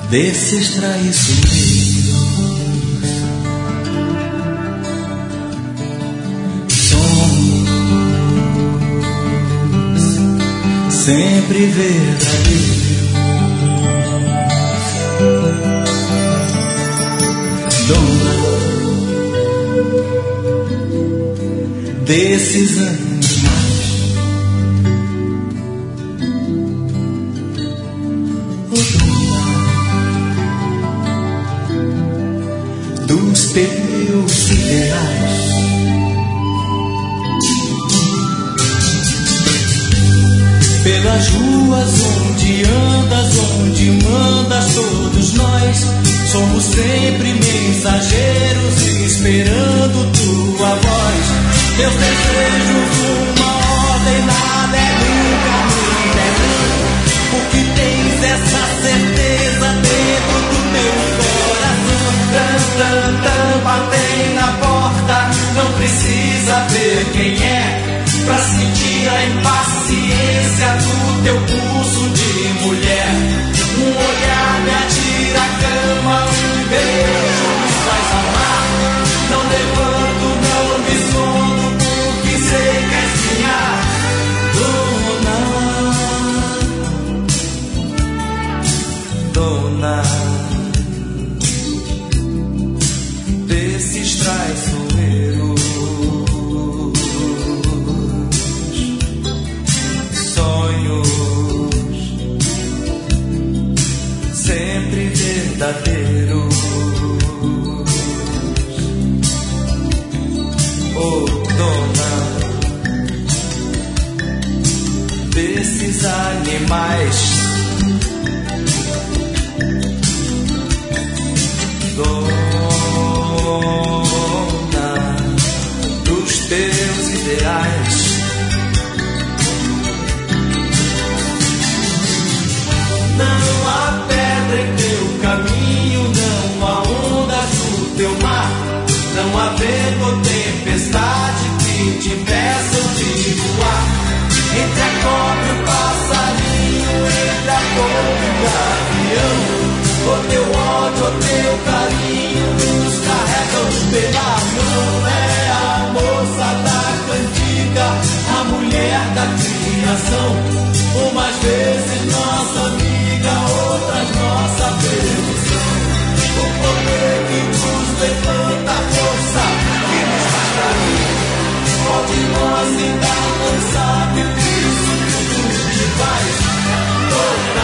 desses traiçoeiros. Somos sempre verdadeiros. Dona desses animais, oh dona dos teus ideais. Pelas ruas onde andas, onde mandas, todos nós somos sempre mensageiros esperando tua voz. Teus desejos, uma ordem, nada é nunca muito é não, porque tens essa certeza dentro do teu coração. Tan, tan, tan, batem na porta, não precisa ver quem é, pra sentir a impaciência do teu pulso de mulher. Um olhar me atira a cama, um beijo me faz amar. Não levanto, não me escondo, porque sei que é sonhar. Dona, dona desses traiçoeiros, sonhos sempre verdadeiros. Oh, dona desses animais, dona dos teus ideais. Não há pedra em teu caminho, não há ondas no teu mar, não há vento ou tempestade que te impeçam de voar. Entre a cobra e o passarinho, entre a pomba e o gavião, o teu ódio, o teu carinho nos carregam pela mão. É a moça da cantiga, a mulher da criação, umas vezes nossa amiga, outras nossa perdição. O poder que nos levanta, a força que nos faz cair. Qual de nós ainda não sabe disso tudo que faz?